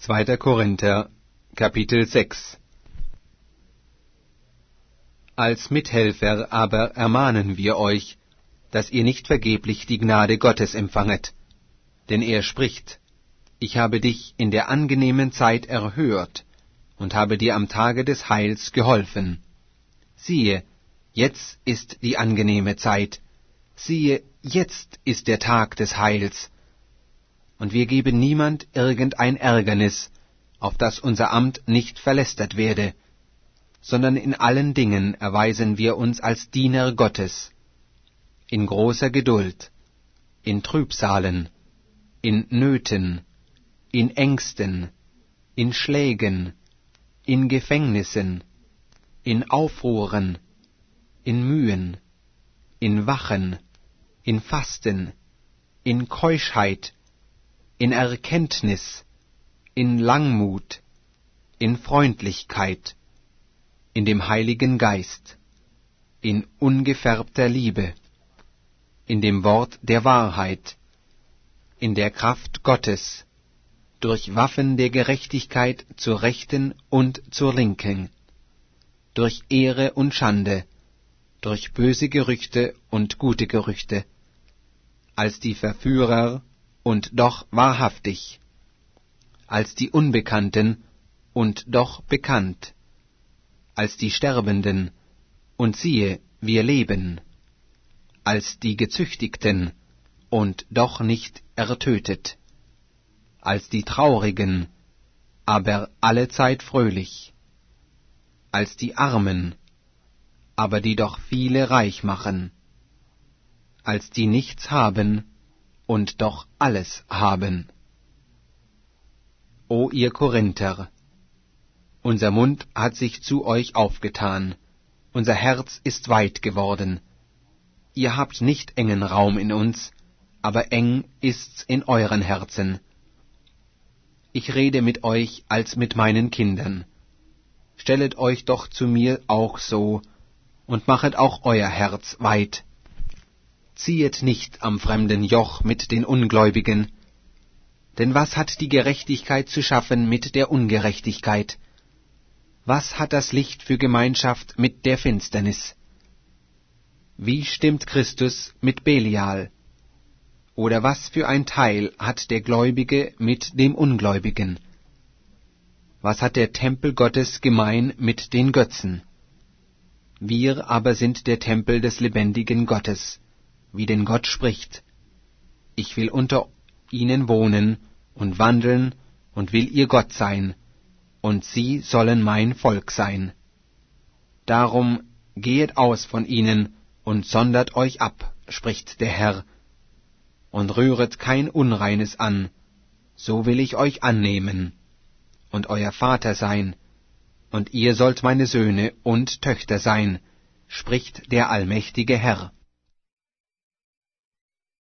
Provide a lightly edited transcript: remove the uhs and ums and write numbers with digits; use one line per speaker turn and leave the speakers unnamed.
2. Korinther, Kapitel 6. Als Mithelfer aber ermahnen wir euch, dass ihr nicht vergeblich die Gnade Gottes empfanget. Denn er spricht: Ich habe dich in der angenehmen Zeit erhört und habe dir am Tage des Heils geholfen. Siehe, jetzt ist die angenehme Zeit. Siehe, jetzt ist der Tag des Heils. Und wir geben niemand irgendein Ärgernis, auf dass unser Amt nicht verlästert werde, sondern in allen Dingen erweisen wir uns als Diener Gottes, in großer Geduld, in Trübsalen, in Nöten, in Ängsten, in Schlägen, in Gefängnissen, in Aufruhren, in Mühen, in Wachen, in Fasten, in Keuschheit, in Erkenntnis, in Langmut, in Freundlichkeit, in dem Heiligen Geist, in ungefärbter Liebe, in dem Wort der Wahrheit, in der Kraft Gottes, durch Waffen der Gerechtigkeit zur Rechten und zur Linken, durch Ehre und Schande, durch böse Gerüchte und gute Gerüchte, als die Verführer und doch wahrhaftig, als die Unbekannten und doch bekannt, als die Sterbenden, und siehe, wir leben, als die Gezüchtigten, und doch nicht ertötet, als die Traurigen, aber allezeit fröhlich, als die Armen, aber die doch viele reich machen, als die nichts haben und doch alles haben. O ihr Korinther, unser Mund hat sich zu euch aufgetan, unser Herz ist weit geworden. Ihr habt nicht engen Raum in uns, aber eng ist's in euren Herzen. Ich rede mit euch als mit meinen Kindern. Stellet euch doch zu mir auch so, und machet auch euer Herz weit. Ziehet nicht am fremden Joch mit den Ungläubigen, denn was hat die Gerechtigkeit zu schaffen mit der Ungerechtigkeit? Was hat das Licht für Gemeinschaft mit der Finsternis? Wie stimmt Christus mit Belial? Oder was für ein Teil hat der Gläubige mit dem Ungläubigen? Was hat der Tempel Gottes gemein mit den Götzen? Wir aber sind der Tempel des lebendigen Gottes, wie denn Gott spricht: Ich will unter ihnen wohnen und wandeln und will ihr Gott sein, und sie sollen mein Volk sein. Darum gehet aus von ihnen und sondert euch ab, spricht der Herr, und rühret kein Unreines an, so will ich euch annehmen, und euer Vater sein, und ihr sollt meine Söhne und Töchter sein, spricht der allmächtige Herr.